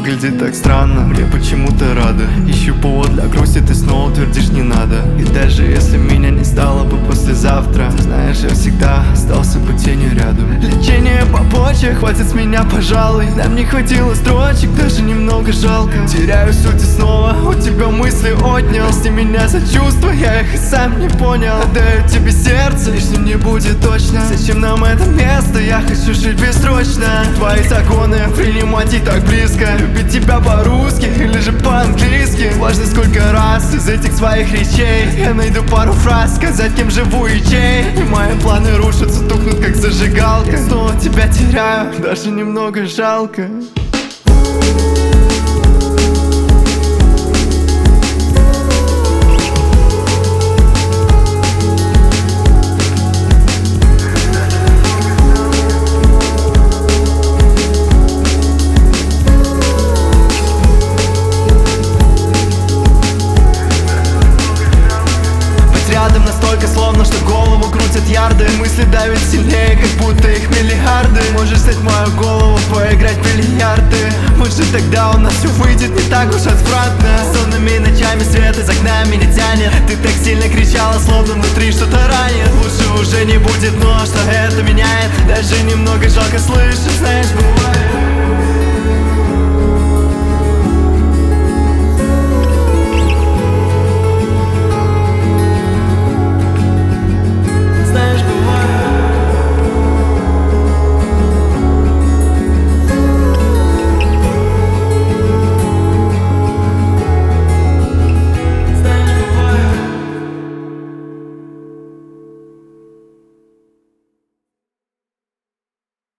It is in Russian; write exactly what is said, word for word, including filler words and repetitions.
выглядит так странно, мне почему-то рада. Ищу повод для грусти, ты снова твердишь не надо. И даже если меня не стало бы послезавтра, знаешь, я всегда остался бы тенью рядом. Лечение попозже, хватит с меня, пожалуй. Нам не хватило строчек, даже немного жалко. Теряю суть и снова у тебя мысли отнял. Прости меня за чувства, я их и сам не понял. Отдаю тебе сердце, лишним не будет точно. Зачем нам это место, я хочу жить бессрочно. Твои законы принимать и так близко. Любить тебя по-русски или же по-английски. Важно сколько раз из этих своих речей я найду пару фраз, сказать кем живу и чей. И мои планы рушатся, тухнут как зажигалка. Я снова тебя теряю, даже немного жалко. Рядом настолько словно, что голову крутят ярды. Мысли давят сильнее, как будто их миллиарды. Можешь снять мою голову, поиграть в бильярды. Может тогда у нас все выйдет не так уж отвратно. Сонными ночами свет из окна меня тянет. Ты так сильно кричала, словно внутри что-то ранит. Лучше уже не будет, но что это меняет? Даже немного жалко, слышишь, знаешь, бывает.